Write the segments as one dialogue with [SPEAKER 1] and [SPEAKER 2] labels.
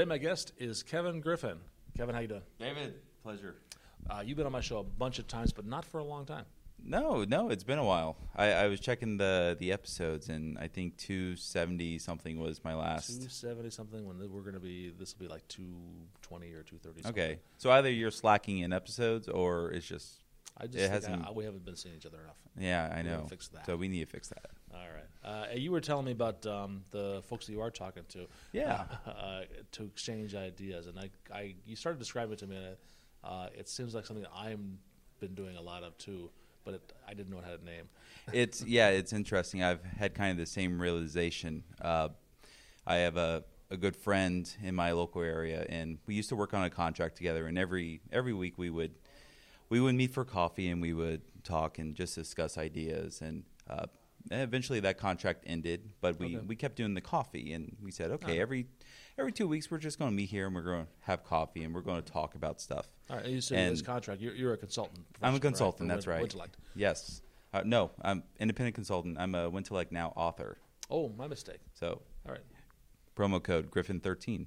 [SPEAKER 1] Today my guest is Kevin Griffin. Kevin, how you doing?
[SPEAKER 2] David, pleasure.
[SPEAKER 1] You've been on my show a bunch of times, but not for a long time.
[SPEAKER 2] No, it's been a while. I was checking the episodes, and I think 270 something was my last.
[SPEAKER 1] 270 something. When we're going to be, this will be like 220 or 230.
[SPEAKER 2] Okay, so either you're slacking in episodes, or it's just
[SPEAKER 1] we haven't been seeing each other enough.
[SPEAKER 2] Yeah, I know.
[SPEAKER 1] Fix that.
[SPEAKER 2] So we need to fix that.
[SPEAKER 1] All right. You were telling me about the folks that you are talking to.
[SPEAKER 2] Yeah.
[SPEAKER 1] To exchange ideas, and you started describing it to me, and it seems like something I've been doing a lot of too. But I didn't know it had a name.
[SPEAKER 2] It's interesting. I've had kind of the same realization. I have a good friend in my local area, and we used to work on a contract together. And every week we would meet for coffee, and we would talk and just discuss ideas. And eventually that contract ended, but we kept doing the coffee, and we said, okay, every 2 weeks we're just going to meet here, and we're going to have coffee, and we're going to talk about stuff.
[SPEAKER 1] All right. You said this contract. You're a consultant.
[SPEAKER 2] I'm a consultant.
[SPEAKER 1] Right?
[SPEAKER 2] That's right.
[SPEAKER 1] Wintellect.
[SPEAKER 2] Yes. No, I'm independent consultant. I'm a Wintellect Now author.
[SPEAKER 1] Oh, my mistake.
[SPEAKER 2] So,
[SPEAKER 1] all right.
[SPEAKER 2] Promo code Griffin13.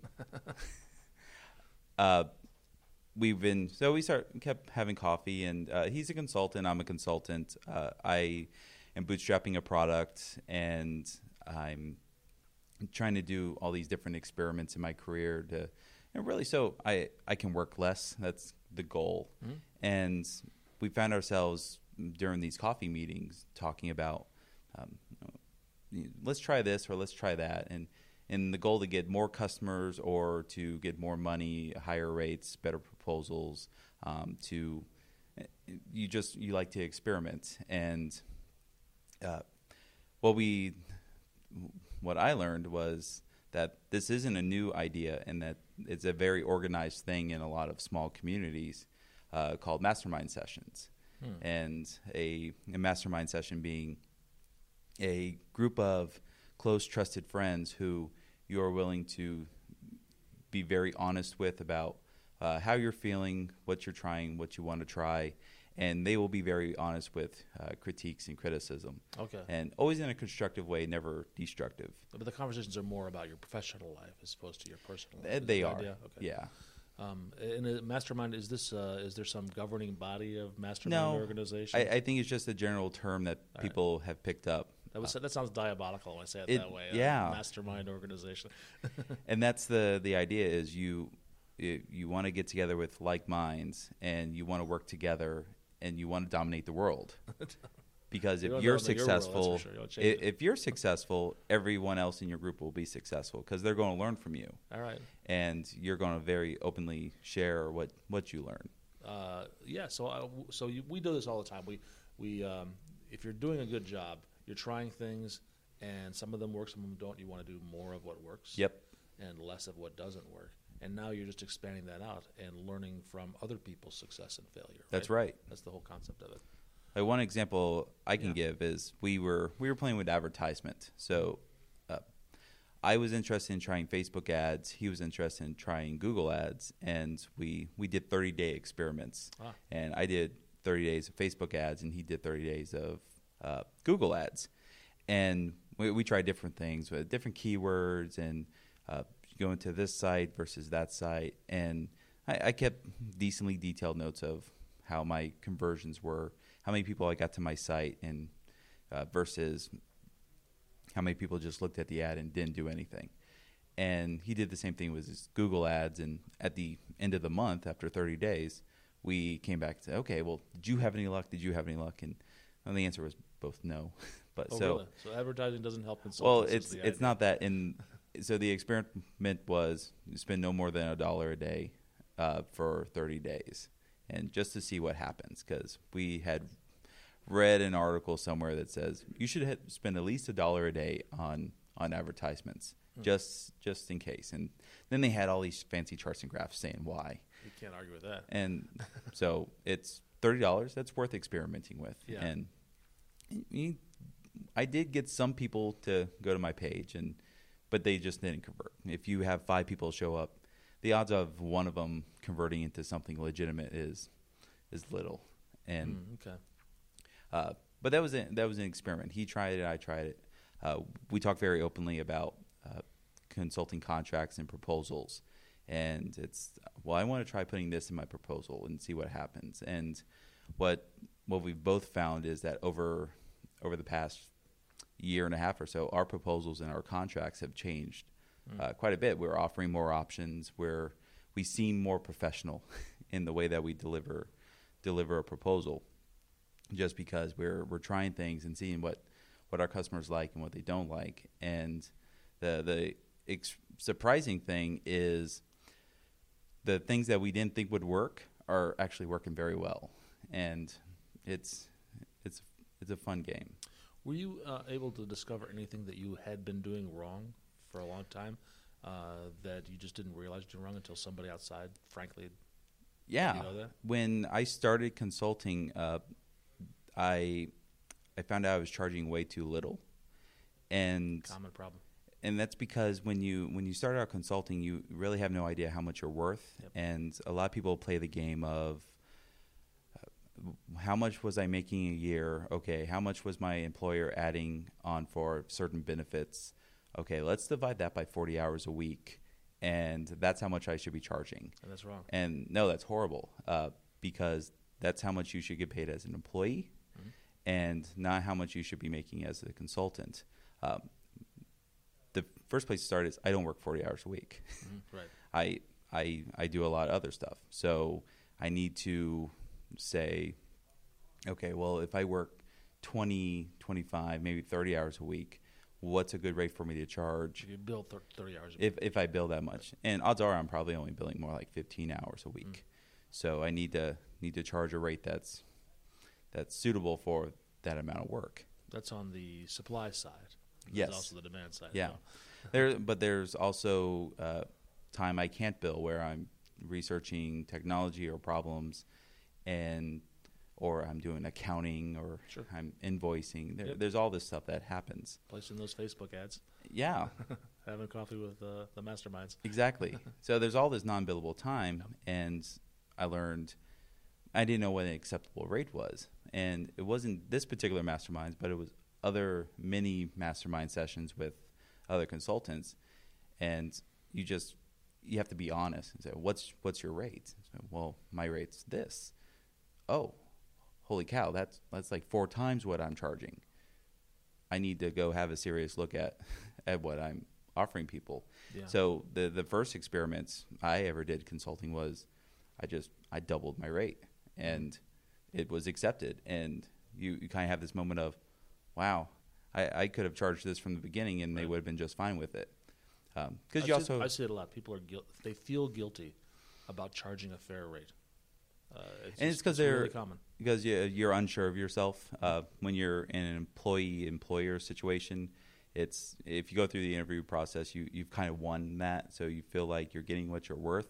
[SPEAKER 2] We kept having coffee, and he's a consultant. I'm a consultant. I am bootstrapping a product, and I'm trying to do all these different experiments in my career and really so I can work less. That's the goal. Mm-hmm. And we found ourselves during these coffee meetings talking about let's try this or let's try that, and the goal to get more customers or to get more money, higher rates, better proposals. You like to experiment, and what I learned was that this isn't a new idea, and that it's a very organized thing in a lot of small communities called mastermind sessions. And a mastermind session being a group of close, trusted friends who you are willing to be very honest with about how you're feeling, what you're trying, what you want to try, and they will be very honest with critiques and criticism. Okay. And always in a constructive way, never destructive.
[SPEAKER 1] But the conversations are more about your professional life as opposed to your personal life.
[SPEAKER 2] They are.
[SPEAKER 1] Okay.
[SPEAKER 2] Yeah.
[SPEAKER 1] In a mastermind, is there some governing body of mastermind organization?
[SPEAKER 2] I think it's just a general term that people have picked up.
[SPEAKER 1] That sounds diabolical when I say it that way.
[SPEAKER 2] Yeah.
[SPEAKER 1] Mastermind organization.
[SPEAKER 2] And that's the idea is you want to get together with like minds, and you want to work together, and you want to dominate the world. Because if you're successful, if you're successful, everyone else in your group will be successful because they're going to learn from you.
[SPEAKER 1] All right.
[SPEAKER 2] And you're going to very openly share what you learn.
[SPEAKER 1] So we do this all the time. We if you're doing a good job, you're trying things, and some of them work, some of them don't. You want to do more of what works.
[SPEAKER 2] Yep.
[SPEAKER 1] And less of what doesn't work. And now you're just expanding that out and learning from other people's success and failure. Right?
[SPEAKER 2] That's right.
[SPEAKER 1] That's the whole concept of it.
[SPEAKER 2] Like one example I can give is we were playing with advertisement. So I was interested in trying Facebook ads. He was interested in trying Google ads, and we did 30-day experiments. And I did 30 days of Facebook ads, and he did 30 days of Google ads. And we tried different things with different keywords and going to this site versus that site. And I kept decently detailed notes of how my conversions were, how many people I got to my site, and versus how many people just looked at the ad and didn't do anything. And he did the same thing with his Google ads. And at the end of the month, after 30 days, we came back to, okay, well, did you have any luck? Did you have any luck? And the answer was both no. But
[SPEAKER 1] really? So advertising doesn't help consultants.
[SPEAKER 2] Well, it's not that. So the experiment was you spend no more than $1 a day for 30 days, and just to see what happens, because we had read an article somewhere that says you should spend at least $1 a day on advertisements, just in case. And then they had all these fancy charts and graphs saying why.
[SPEAKER 1] You can't argue with that.
[SPEAKER 2] And so it's $30 that's worth experimenting with. Yeah. And I did get some people to go to my page, but they just didn't convert. If you have 5 people show up, the odds of one of them converting into something legitimate is little. And but that was an experiment. He tried it, I tried it. We talked very openly about consulting contracts and proposals, and it's, well, I want to try putting this in my proposal and see what happens. And what we've both found is that over the past year and a half or so, our proposals and our contracts have changed quite a bit. We're offering more options, where we seem more professional in the way that we deliver a proposal, just because we're trying things and seeing what our customers like and what they don't like. And the surprising thing is the things that we didn't think would work are actually working very well, and it's a fun game.
[SPEAKER 1] Were you able to discover anything that you had been doing wrong for a long time that you just didn't realize you were wrong until somebody outside, frankly,
[SPEAKER 2] Yeah.
[SPEAKER 1] you know that?
[SPEAKER 2] When I started consulting, I found out I was charging way too little, and
[SPEAKER 1] Common problem.
[SPEAKER 2] that's because when you start out consulting, you really have no idea how much you're worth.
[SPEAKER 1] Yep.
[SPEAKER 2] And a lot of people play the game of how much was I making a year? Okay, how much was my employer adding on for certain benefits? Okay, let's divide that by 40 hours a week, and that's how much I should be charging.
[SPEAKER 1] And that's wrong.
[SPEAKER 2] And no, that's horrible, because that's how much you should get paid as an employee, and not how much you should be making as a consultant. The first place to start is I don't work 40 hours a week.
[SPEAKER 1] Right.
[SPEAKER 2] I do a lot of other stuff. So I need to say, okay, well, if I work 20, 25, maybe 30 hours a week, what's a good rate for me to charge?
[SPEAKER 1] If you bill 30 hours a week.
[SPEAKER 2] If I bill that much. And odds are I'm probably only billing more like 15 hours a week. So I need to charge a rate that's suitable for that amount of work.
[SPEAKER 1] That's on the supply side.
[SPEAKER 2] Yes.
[SPEAKER 1] There's also the demand side.
[SPEAKER 2] Yeah.
[SPEAKER 1] As well.
[SPEAKER 2] But there's also time I can't bill, where I'm researching technology or problems, or I'm doing accounting, or
[SPEAKER 1] Sure.
[SPEAKER 2] I'm invoicing.
[SPEAKER 1] Yep.
[SPEAKER 2] There's all this stuff that happens.
[SPEAKER 1] Placing those Facebook ads,
[SPEAKER 2] Yeah,
[SPEAKER 1] having coffee with the masterminds.
[SPEAKER 2] exactly. So there's all this non-billable time, and I learned I didn't know what an acceptable rate was. And it wasn't this particular masterminds, but it was other mini mastermind sessions with other consultants. And you have to be honest and say, what's your rate? So, well, my rate's this. Oh, holy cow, that's like 4 times what I'm charging. I need to go have a serious look at what I'm offering people.
[SPEAKER 1] Yeah.
[SPEAKER 2] So the first experiments I ever did consulting was I doubled my rate, and it was accepted. And you kind of have this moment of, wow, I could have charged this from the beginning, and they would have been just fine with it. Because
[SPEAKER 1] I see it a lot. People are they feel guilty about charging a fair rate.
[SPEAKER 2] It's because
[SPEAKER 1] really common.
[SPEAKER 2] Because you're unsure of yourself when you're in an employee-employer situation. It's if you go through the interview process, you've kind of won that, so you feel like you're getting what you're worth.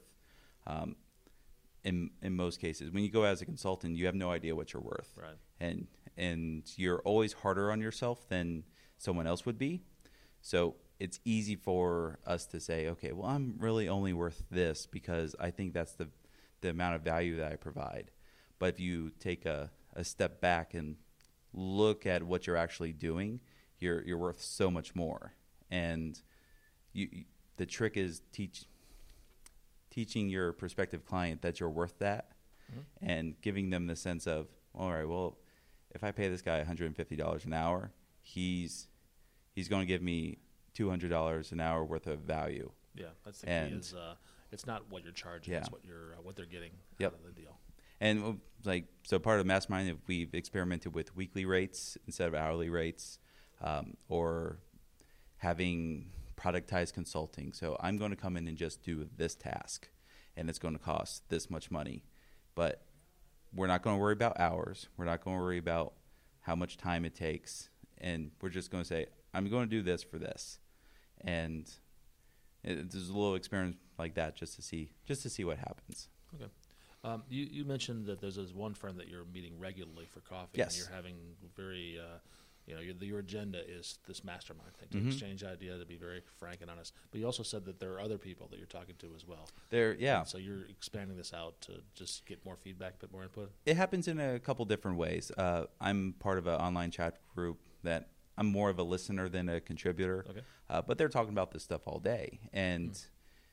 [SPEAKER 2] In most cases, when you go as a consultant, you have no idea what you're worth,
[SPEAKER 1] Right.
[SPEAKER 2] and you're always harder on yourself than someone else would be. So it's easy for us to say, okay, well, I'm really only worth this because I think that's the amount of value that I provide. But if you take a step back and look at what you're actually doing, you're worth so much more. And the trick is teaching your prospective client that you're worth that, and giving them the sense of, all right, well, if I pay this guy $150 an hour, he's going to give me $200 an hour worth of value.
[SPEAKER 1] Yeah, that's the key. Is it's not what you're charging; it's what they're getting out of the deal.
[SPEAKER 2] And so part of the mastermind, we've experimented with weekly rates instead of hourly rates, or having productized consulting. So I'm going to come in and just do this task, and it's going to cost this much money. But we're not going to worry about hours. We're not going to worry about how much time it takes. And we're just going to say, I'm going to do this for this. And there's a little experiment like that just to see what happens.
[SPEAKER 1] Okay. You mentioned that there's this one firm that you're meeting regularly for coffee.
[SPEAKER 2] Yes.
[SPEAKER 1] And you're having very, your agenda is this mastermind thing, to exchange ideas, to be very frank and honest. But you also said that there are other people that you're talking to as well. And so you're expanding this out to just get more feedback, a bit more input?
[SPEAKER 2] It happens in a couple different ways. I'm part of an online chat group that I'm more of a listener than a contributor.
[SPEAKER 1] Okay.
[SPEAKER 2] But they're talking about this stuff all day. And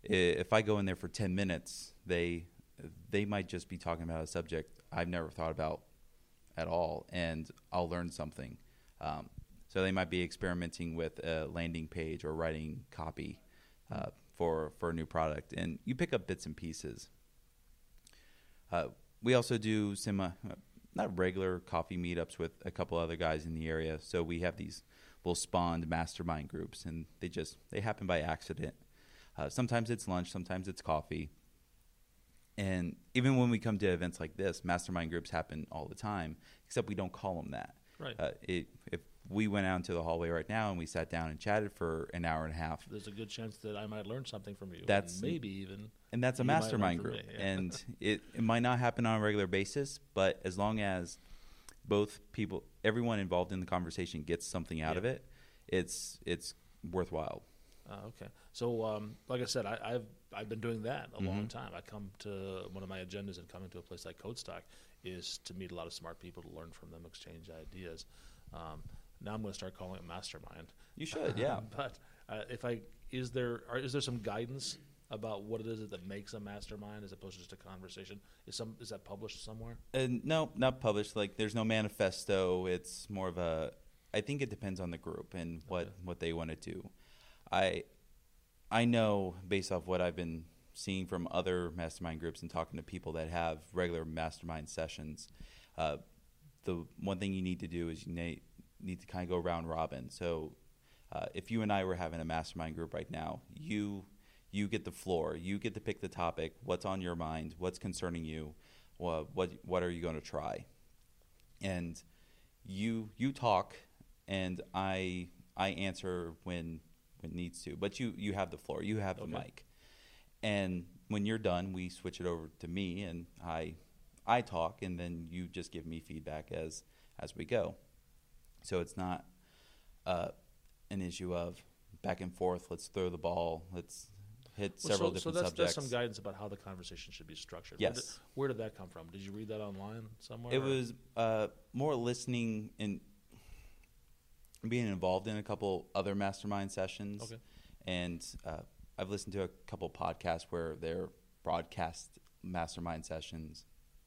[SPEAKER 2] if I go in there for 10 minutes, they might just be talking about a subject I've never thought about at all, and I'll learn something. So they might be experimenting with a landing page or writing copy for a new product, and you pick up bits and pieces. We also do some not regular coffee meetups with a couple other guys in the area. So we have these little spawned mastermind groups, and they happen by accident. Sometimes it's lunch, sometimes it's coffee. And even when we come to events like this, mastermind groups happen all the time, except we don't call them that.
[SPEAKER 1] Right.
[SPEAKER 2] If we went out into the hallway right now and we sat down and chatted for an hour and a half,
[SPEAKER 1] there's a good chance that I might learn something from you.
[SPEAKER 2] That's
[SPEAKER 1] maybe even.
[SPEAKER 2] And that's a mastermind group.
[SPEAKER 1] Yeah.
[SPEAKER 2] And it might not happen on a regular basis, but as long as both people, everyone involved in the conversation gets something out of it, it's worthwhile.
[SPEAKER 1] Okay. So, like I said, I've been doing that a long time. I come to one of my agendas in coming to a place like Codestock is to meet a lot of smart people, to learn from them, exchange ideas. Now I'm going to start calling it mastermind.
[SPEAKER 2] You should, yeah.
[SPEAKER 1] But is there some guidance about what it is that makes a mastermind as opposed to just a conversation? Is that published somewhere?
[SPEAKER 2] No, not published. Like, there's no manifesto. It's more of a. I think it depends on the group and what they want to do. I know based off what I've been seeing from other mastermind groups and talking to people that have regular mastermind sessions, the one thing you need to do is you need to kind of go round robin. So if you and I were having a mastermind group right now, you get the floor. You get to pick the topic, what's on your mind, what's concerning you, what are you going to try? And you talk, and I answer when needs to. But you have the floor. You have the mic. And when you're done, we switch it over to me, and I talk, and then you just give me feedback as we go. So it's not an issue of back and forth. Let's throw the ball. Let's hit several different subjects.
[SPEAKER 1] So that's some guidance about how the conversation should be structured.
[SPEAKER 2] Yes.
[SPEAKER 1] Where did that come from? Did you read that online somewhere?
[SPEAKER 2] It was more listening and being involved in a couple other mastermind sessions.
[SPEAKER 1] Okay.
[SPEAKER 2] And I've listened to a couple podcasts where they're broadcast mastermind sessions.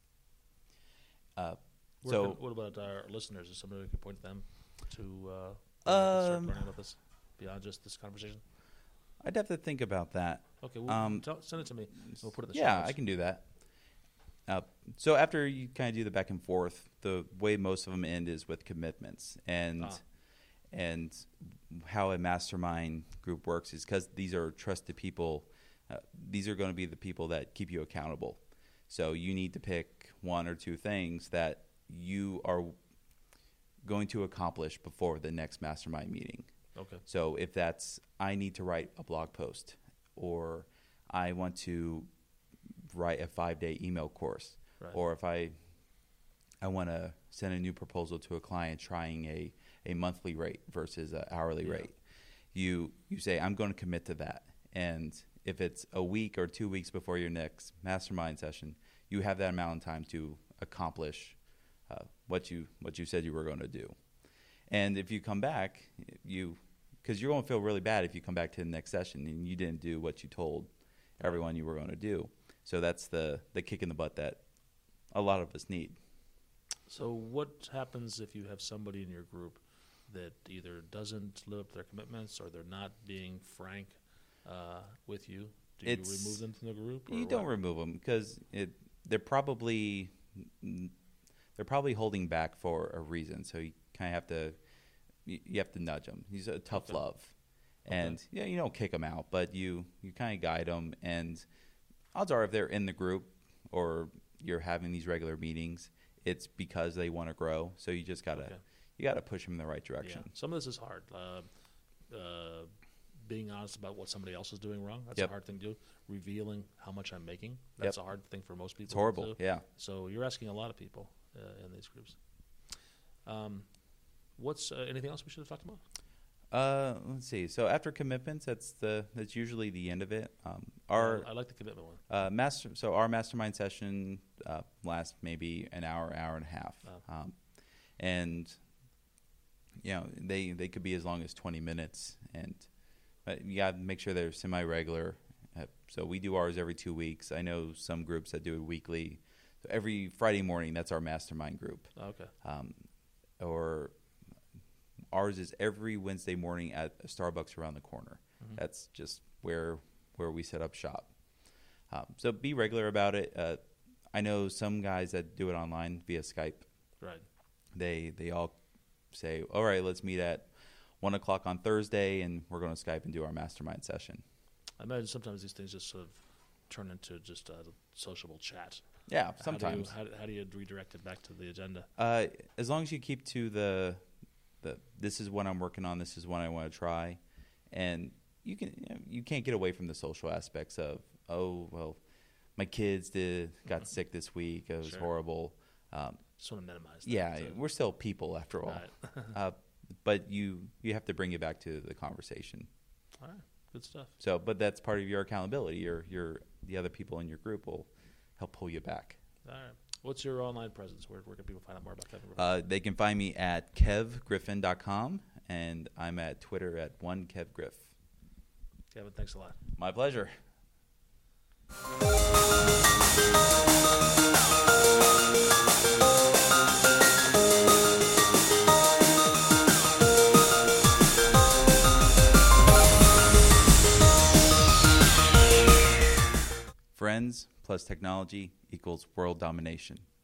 [SPEAKER 1] What about our listeners? Is somebody we could point them to start learning about this beyond just this conversation?
[SPEAKER 2] I'd have to think about that.
[SPEAKER 1] Okay, send it to me. We'll put it in the show notes.
[SPEAKER 2] I can do that. So after you kind of do the back and forth, the way most of them end is with commitments. And how a mastermind group works is because these are trusted people. These are going to be the people that keep you accountable. So you need to pick one or two things that you are going to accomplish before the next mastermind meeting.
[SPEAKER 1] Okay.
[SPEAKER 2] So if that's, I need to write a blog post, or I want to write a 5-day email course,
[SPEAKER 1] right.
[SPEAKER 2] Or if I want to send a new proposal to a client trying a monthly rate versus an hourly rate, you say, I'm going to commit to that. And if it's a week or 2 weeks before your next mastermind session, you have that amount of time to accomplish what you said you were going to do. And if you come back, because you're going to feel really bad if you come back to the next session and you didn't do what you told everyone you were going to do. So that's the kick in the butt that a lot of us need.
[SPEAKER 1] So what happens if you have somebody in your group that either doesn't live up to their commitments or they're not being frank with you? Do you remove them from the group?
[SPEAKER 2] You don't remove them because they're probably holding back for a reason. So you kind of have to nudge them. He's a tough love, and you don't kick them out, but you kind of guide them. And odds are, if they're in the group or you're having these regular meetings, it's because they want to grow. So you just gotta push them in the right direction.
[SPEAKER 1] Yeah. Some of this is hard. Being honest about what somebody else is doing wrong, that's a hard thing to do. Revealing how much I'm making, that's a hard thing for most people.
[SPEAKER 2] It's horrible,
[SPEAKER 1] to do.
[SPEAKER 2] Yeah.
[SPEAKER 1] So you're asking a lot of people in these groups. What's anything else we should have talked about?
[SPEAKER 2] Let's see. So after commitments, that's usually the end of it.
[SPEAKER 1] I like the commitment one.
[SPEAKER 2] So our mastermind session lasts maybe an hour and a half, and they could be as long as 20 minutes. And you got to make sure they're semi-regular, So we do ours every 2 weeks. I know some groups that do it weekly. So every Friday morning, that's our mastermind group.
[SPEAKER 1] Okay.
[SPEAKER 2] Or ours is every Wednesday morning at a Starbucks around the corner. Mm-hmm. That's just where we set up shop. So be regular about it. I know some guys that do it online via Skype.
[SPEAKER 1] Right.
[SPEAKER 2] They all say, all right, let's meet at 1 o'clock on Thursday, and we're going to Skype and do our mastermind session.
[SPEAKER 1] I imagine sometimes these things just sort of turn into just a sociable chat.
[SPEAKER 2] Yeah, sometimes.
[SPEAKER 1] How do you redirect it back to the agenda?
[SPEAKER 2] As long as you keep to the this is what I'm working on, this is what I want to try, and you can't get away from the social aspects of, oh, well, my kids got sick this week. It was horrible.
[SPEAKER 1] Just want to minimize that.
[SPEAKER 2] Yeah, we're still people after all. Right. But you have to bring it back to the conversation.
[SPEAKER 1] All right, good stuff.
[SPEAKER 2] So, but that's part of your accountability. The other people in your group will help pull you back.
[SPEAKER 1] All right. What's your online presence? Where can people find out more about Kevin Griffin?
[SPEAKER 2] They can find me at kevgriffin.com, and I'm at Twitter at 1kevgriff.
[SPEAKER 1] Kevin, thanks a lot.
[SPEAKER 2] My pleasure. Friends plus technology equals world domination.